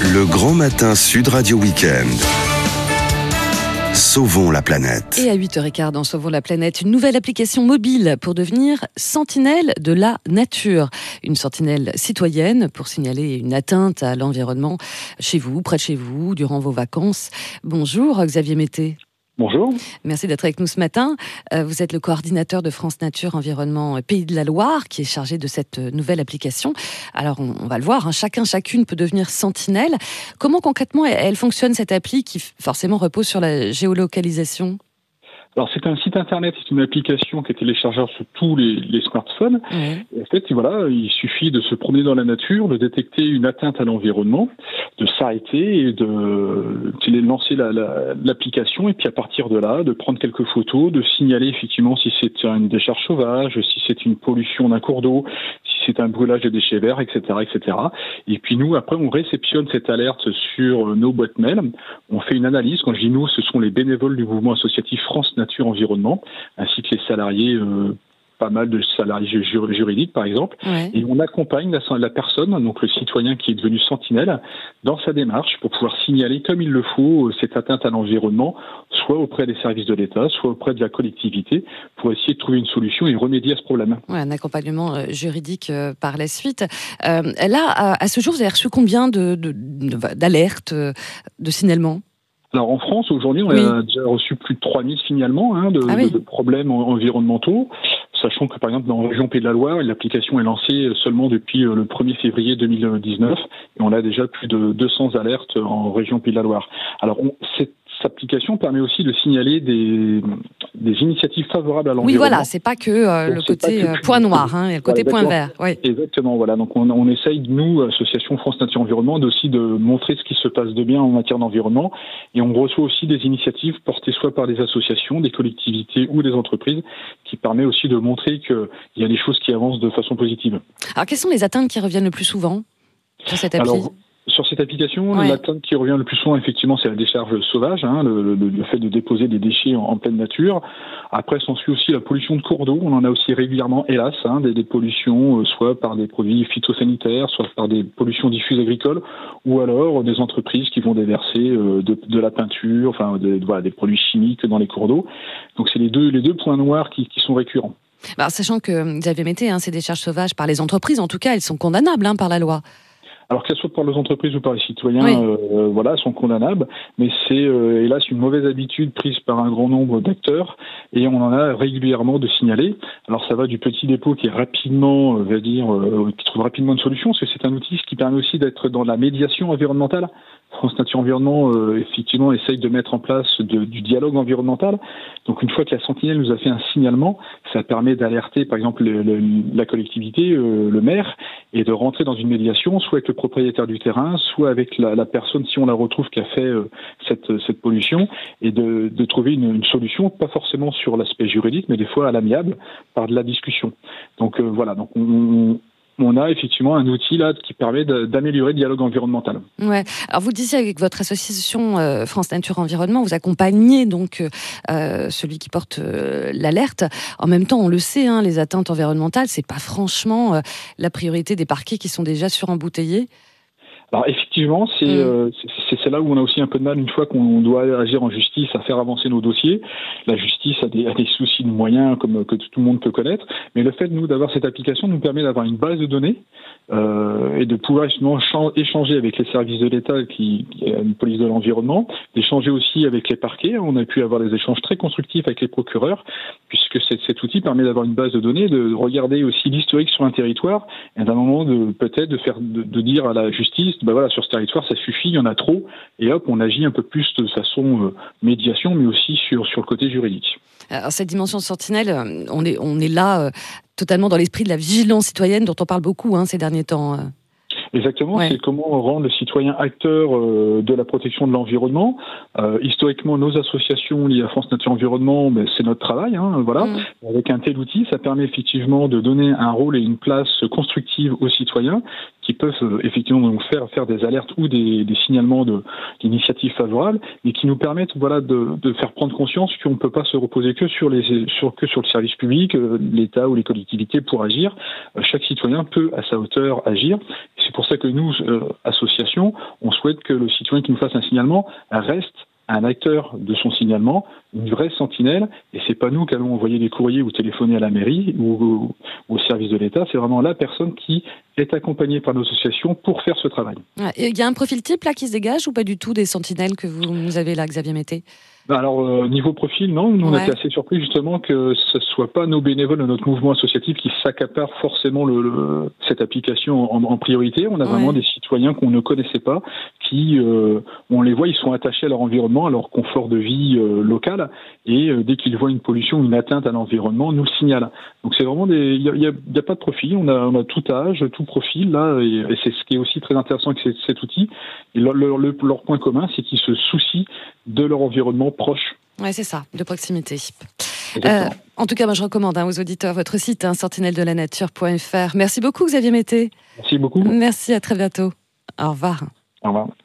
Le grand matin Sud Radio Week-end. Sauvons la planète. Et à 8h15 dans Sauvons la planète, une nouvelle application mobile pour devenir sentinelle de la nature. Une sentinelle citoyenne pour signaler une atteinte à l'environnement chez vous, près de chez vous, durant vos vacances. Bonjour Xavier Mété. Bonjour. Merci d'être avec nous ce matin. Vous êtes le coordinateur de France Nature Environnement Pays de la Loire qui est chargé de cette nouvelle application. Alors on va le voir, chacune peut devenir sentinelle. Comment concrètement elle fonctionne cette appli qui forcément repose sur la géolocalisation ? Alors c'est un site internet, c'est une application qui est téléchargeable sur tous les smartphones. Et en fait, voilà, il suffit de se promener dans la nature, de détecter une atteinte à l'environnement, de s'arrêter et de lancer l'application et puis à partir de là, de prendre quelques photos, de signaler effectivement si c'est une décharge sauvage, si c'est une pollution d'un cours d'eau, si c'est un brûlage de déchets verts, etc., etc. Et puis nous, après, on réceptionne cette alerte sur nos boîtes mail. On fait une analyse. Quand je dis nous, ce sont les bénévoles du mouvement associatif France Nature Environnement, ainsi que les salariés, pas mal de salariés juridiques par exemple, et on accompagne la personne, donc le citoyen qui est devenu sentinelle, dans sa démarche pour pouvoir signaler comme il le faut cette atteinte à l'environnement, soit auprès des services de l'État, soit auprès de la collectivité, pour essayer de trouver une solution et remédier à ce problème. Ouais, un accompagnement juridique par la suite. Là, à ce jour, vous avez reçu combien d'alertes, de signalements ? Alors en France, aujourd'hui, on a déjà reçu plus de 3000 signalements de problèmes environnementaux, sachant que par exemple dans la région Pays de la Loire, l'application est lancée seulement depuis le 1er février 2019 et on a déjà plus de 200 alertes en région Pays de la Loire. Alors cette application permet aussi de signaler des initiatives favorables à l'environnement. Oui, voilà, c'est pas que le côté point noir, il y a le côté point vert. Oui. Exactement, voilà. Donc on essaye, nous, Association France Nature Environnement, aussi de montrer ce qui se passe de bien en matière d'environnement. Et on reçoit aussi des initiatives portées soit par des associations, des collectivités ou des entreprises, qui permet aussi de montrer qu'il y a des choses qui avancent de façon positive. Alors quelles sont les atteintes qui reviennent le plus souvent sur cette appli ? Sur cette application, l'atteinte qui revient le plus souvent, effectivement, c'est la décharge sauvage, le fait de déposer des déchets en pleine nature. Après, s'ensuit aussi la pollution de cours d'eau. On en a aussi régulièrement, hélas, des pollutions, soit par des produits phytosanitaires, soit par des pollutions diffuses agricoles, ou alors des entreprises qui vont déverser de la peinture, des produits chimiques dans les cours d'eau. Donc, c'est les deux points noirs qui sont récurrents. Alors, sachant que vous avez mis ces décharges sauvages par les entreprises, en tout cas, elles sont condamnables par la loi. Alors qu'elles soient par les entreprises ou par les citoyens, elles sont condamnables, mais c'est hélas une mauvaise habitude prise par un grand nombre d'acteurs et on en a régulièrement de signaler. Alors ça va du petit dépôt qui est rapidement, qui trouve rapidement une solution, parce que c'est un outil qui permet aussi d'être dans la médiation environnementale. France Nature Environnement, effectivement, essaye de mettre en place du dialogue environnemental. Donc, une fois que la sentinelle nous a fait un signalement, ça permet d'alerter, par exemple, la collectivité, le maire, et de rentrer dans une médiation, soit avec le propriétaire du terrain, soit avec la personne, si on la retrouve, qui a fait cette pollution, et de trouver une solution, pas forcément sur l'aspect juridique, mais des fois à l'amiable, par de la discussion. Donc, voilà. Donc, on a effectivement un outil là qui permet d'améliorer le dialogue environnemental. Ouais. Alors vous le disiez, avec votre association France Nature Environnement, vous accompagnez donc celui qui porte l'alerte. En même temps, on le sait, les atteintes environnementales, c'est pas franchement la priorité des parquets qui sont déjà surembouteillés. Alors effectivement, c'est là où on a aussi un peu de mal une fois qu'on doit agir en justice à faire avancer nos dossiers. La justice a des soucis de moyens comme que tout le monde peut connaître, mais le fait d'avoir cette application nous permet d'avoir une base de données et de pouvoir justement échanger avec les services de l'État qui est une police de l'environnement, d'échanger aussi avec les parquets. On a pu avoir des échanges très constructifs avec les procureurs puisque cet outil permet d'avoir une base de données, de regarder aussi l'historique sur un territoire et d'un moment de dire à la justice sur ce territoire, ça suffit, il y en a trop, et hop, on agit un peu plus de façon médiation, mais aussi sur le côté juridique. Alors, cette dimension sentinelle, on est là totalement dans l'esprit de la vigilance citoyenne dont on parle beaucoup ces derniers temps. Exactement, c'est comment rendre le citoyen acteur de la protection de l'environnement. Historiquement, nos associations liées à France Nature Environnement, c'est notre travail. Avec un tel outil, ça permet effectivement de donner un rôle et une place constructive aux citoyens qui peuvent effectivement donc faire des alertes ou des signalements d'initiatives favorables, mais qui nous permettent de faire prendre conscience qu'on ne peut pas se reposer que sur le service public, l'État ou les collectivités pour agir. Chaque citoyen peut à sa hauteur agir. C'est pour ça que nous, association, on souhaite que le citoyen qui nous fasse un signalement reste un acteur de son signalement, une vraie sentinelle, et c'est pas nous qui allons envoyer des courriers ou téléphoner à la mairie ou au service de l'État, c'est vraiment la personne qui est accompagnée par nos associations pour faire ce travail. Il y a un profil type là qui se dégage ou pas du tout des sentinelles que vous avez là, Xavier Mété ? Alors, niveau profil, non. Nous, on a été assez surpris justement que ce ne soit pas nos bénévoles de notre mouvement associatif qui s'accaparent forcément cette application en priorité. On a vraiment des citoyens qu'on ne connaissait pas, qui, on les voit, ils sont attachés à leur environnement, à leur confort de vie local, et dès qu'ils voient une pollution, une atteinte à l'environnement, nous le signalent. Donc c'est vraiment il y a pas de profil, on a tout âge, tout profil là, et c'est ce qui est aussi très intéressant avec cet outil. Et leur point commun, c'est qu'ils se soucient de leur environnement proche. Oui, c'est ça, de proximité. En tout cas, moi je recommande aux auditeurs votre site, sentinelle-de-la-nature.fr. Merci beaucoup Xavier Mété. Merci beaucoup. Merci, à très bientôt. Au revoir. Au revoir.